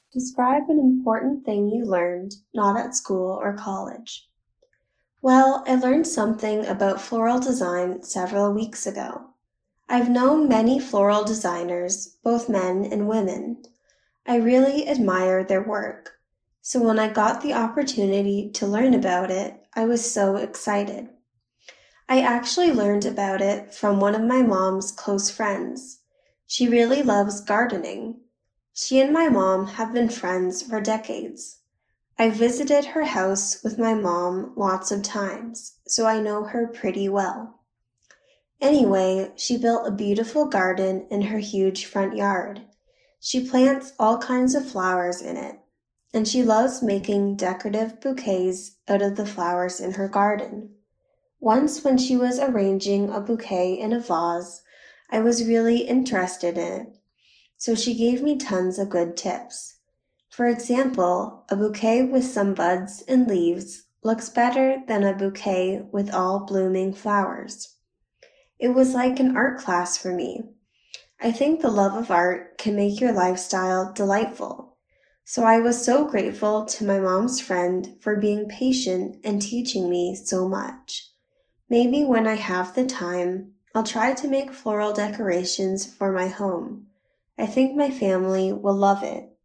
Describe an important thing you learned, not at school or college. Well, I learned something about floral design several weeks ago. I've known many floral designers, both men and women. I really admire their work. So when I got the opportunity to learn about it, I was so excited. I actually learned about it from one of my mom's close friends. She really loves gardening. She and my mom have been friends for decades. I visited her house with my mom lots of times, so I know her pretty well. Anyway, she built a beautiful garden in her huge front yard. She plants all kinds of flowers in it, and she loves making decorative bouquets out of the flowers in her garden. Once, when she was arranging a bouquet in a vase, I was really interested in it, so she gave me tons of good tips. For example, a bouquet with some buds and leaves looks better than a bouquet with all blooming flowers. It was like an art class for me. I think the love of art can make your lifestyle delightful. So I was so grateful to my mom's friend for being patient and teaching me so much. Maybe when I have the time, I'll try to make floral decorations for my home. I think my family will love it.